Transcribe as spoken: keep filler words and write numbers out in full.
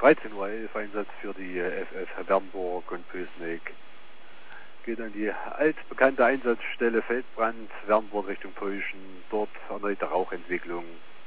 dreizehn Uhr elf Einsatz für die F F Bernburg und Pößneck. Geht an die altbekannte Einsatzstelle Feldbrand, Wernburg Richtung Peuschen. Dort erneute Rauchentwicklung.